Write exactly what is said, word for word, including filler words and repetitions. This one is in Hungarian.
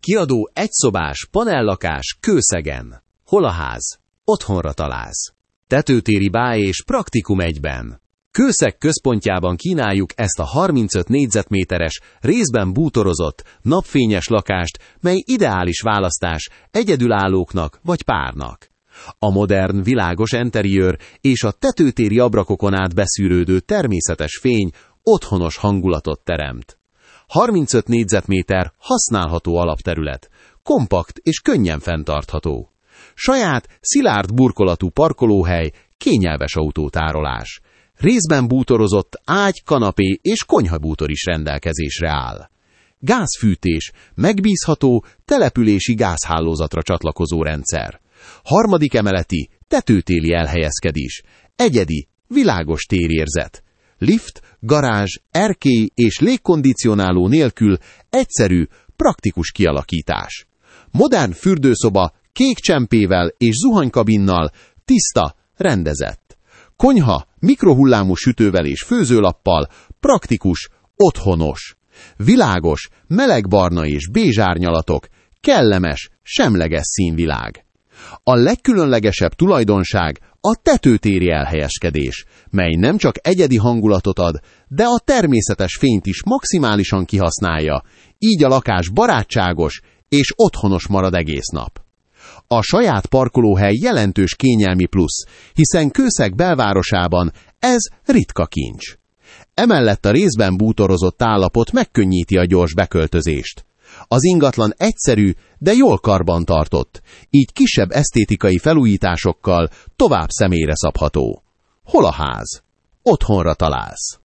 Kiadó egyszobás, panellakás Kőszegen. Hol a ház? Otthonra találsz. Tetőtéri bá és praktikum egyben. Kőszeg központjában kínáljuk ezt a harmincöt négyzetméteres, részben bútorozott, napfényes lakást, mely ideális választás egyedülállóknak vagy párnak. A modern, világos interiőr és a tetőtéri abrakokon át beszűrődő természetes fény otthonos hangulatot teremt. harmincöt négyzetméter használható alapterület, kompakt és könnyen fenntartható. Saját, szilárd burkolatú parkolóhely, kényelmes autótárolás. Részben bútorozott ágy, kanapé és konyhabútor is rendelkezésre áll. Gázfűtés, megbízható, települési gázhálózatra csatlakozó rendszer. Harmadik emeleti, tetőtéli elhelyezkedés. Egyedi, világos térérzet. Lift, garázs, erkély és légkondicionáló nélkül egyszerű, praktikus kialakítás. Modern fürdőszoba, kék csempével és zuhanykabinnal, tiszta, rendezett. Konyha, mikrohullámú sütővel és főzőlappal, praktikus, otthonos. Világos, melegbarna és bézs árnyalatok, kellemes, semleges színvilág. A legkülönlegesebb tulajdonság a tetőtéri elhelyezkedés, mely nem csak egyedi hangulatot ad, de a természetes fényt is maximálisan kihasználja, így a lakás barátságos és otthonos marad egész nap. A saját parkolóhely jelentős kényelmi plusz, hiszen Kőszeg belvárosában ez ritka kincs. Emellett a részben bútorozott állapot megkönnyíti a gyors beköltözést. Az ingatlan egyszerű, de jól karbantartott, így kisebb esztétikai felújításokkal tovább személyre szabható. Hol a ház? Otthonra találsz.